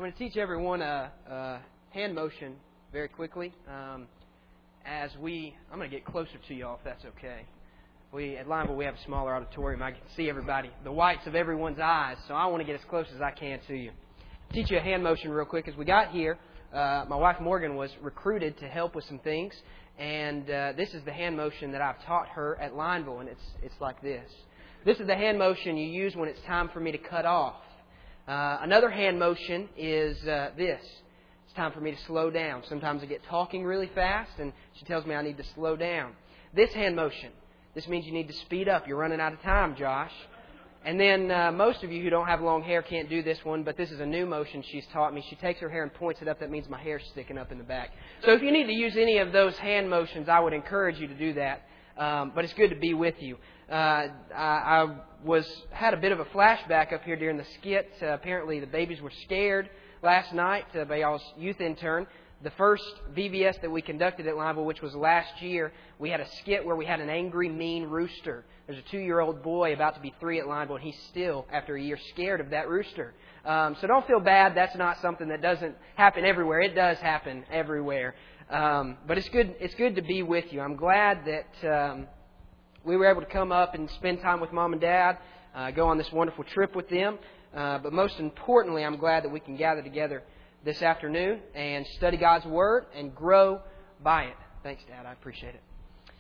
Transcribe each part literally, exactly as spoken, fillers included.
going to teach everyone a, a hand motion very quickly. Um, as we, I'm going to get closer to y'all if that's okay. We at Lineville we have a smaller auditorium. I can see everybody, the whites of everyone's eyes. So I want to get as close as I can to you. Teach you a hand motion real quick. As we got here, uh, my wife Morgan was recruited to help with some things, and uh, this is the hand motion that I've taught her at Lineville, and it's it's like this. This is the hand motion you use when it's time for me to cut off. Uh, another hand motion is uh, this. It's time for me to slow down. Sometimes I get talking really fast, and she tells me I need to slow down. This hand motion, this means you need to speed up. You're running out of time, Josh. And then uh, most of you who don't have long hair can't do this one, but this is a new motion she's taught me. She takes her hair and points it up. That means my hair's sticking up in the back. So if you need to use any of those hand motions, I would encourage you to do that. Um, but it's good to be with you. Uh, I, I was had a bit of a flashback up here during the skit. Uh, apparently the babies were scared last night uh, by y'all's youth intern. The first V B S that we conducted at Lineville, which was last year, we had a skit where we had an angry, mean rooster. There's a two-year-old boy about to be three at Lineville, and he's still, after a year, scared of that rooster. Um, so don't feel bad. That's not something that doesn't happen everywhere. It does happen everywhere. Um, but it's good. It's good to be with you. I'm glad that um, we were able to come up and spend time with Mom and Dad, uh, go on this wonderful trip with them. Uh, but most importantly, I'm glad that we can gather together this afternoon and study God's Word and grow by it. Thanks, Dad. I appreciate it.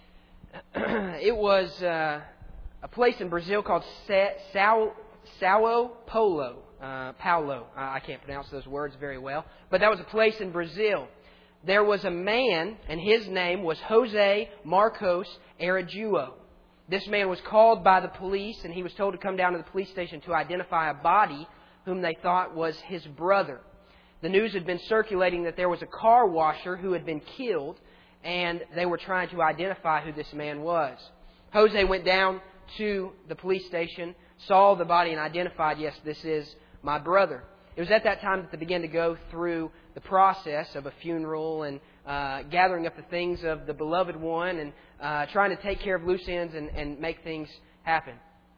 It was uh, a place in Brazil called Sa- Sao, Sao Paulo. Uh, Paulo. Uh, I can't pronounce those words very well. But that was a place in Brazil. There was a man, and his name was Jose Marcos Araújo. This man was called by the police, and he was told to come down to the police station to identify a body whom they thought was his brother. The news had been circulating that there was a car washer who had been killed, and they were trying to identify who this man was. Jose went down to the police station, saw the body, and identified, yes, this is my brother. It was at that time that they began to go through the process of a funeral and uh, gathering up the things of the beloved one and uh, trying to take care of loose ends and, and make things happen.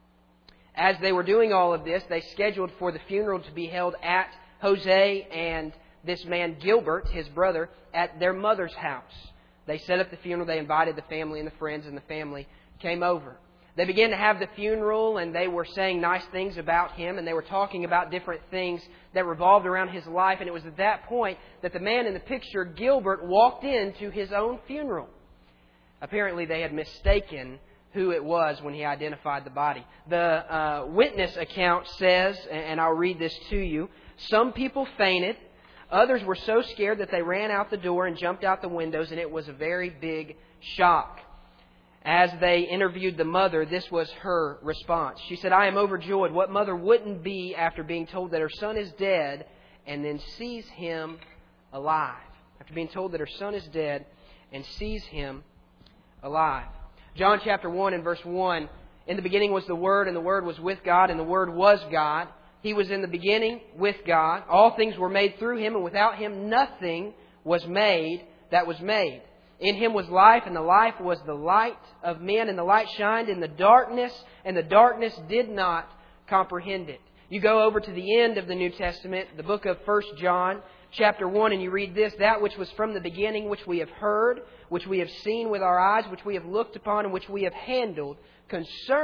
As they were doing all of this, they scheduled for the funeral to be held at Jose and this man Gilbert, his brother, at their mother's house. They set up the funeral. They invited the family and the friends, and the family came over. They began to have the funeral, and they were saying nice things about him, and they were talking about different things that revolved around his life. And it was at that point that the man in the picture, Gilbert, walked into his own funeral. Apparently, they had mistaken who it was when he identified the body. The uh, witness account says, and I'll read this to you, some people fainted. Others were so scared that they ran out the door and jumped out the windows, and it was a very big shock. As they interviewed the mother, this was her response. She said, I am overjoyed. What mother wouldn't be after being told that her son is dead and then sees him alive? After being told that her son is dead and sees him alive. John chapter one and verse one, in the beginning was the Word, and the Word was with God, and the Word was God. He was in the beginning with God. All things were made through Him, and without Him nothing was made that was made. In Him was life, and the life was the light of men, and the light shined in the darkness, and the darkness did not comprehend it. You go over to the end of the New Testament, the book of First John, chapter one, and you read this, that which was from the beginning, which we have heard, which we have seen with our eyes, which we have looked upon, and which we have handled concerning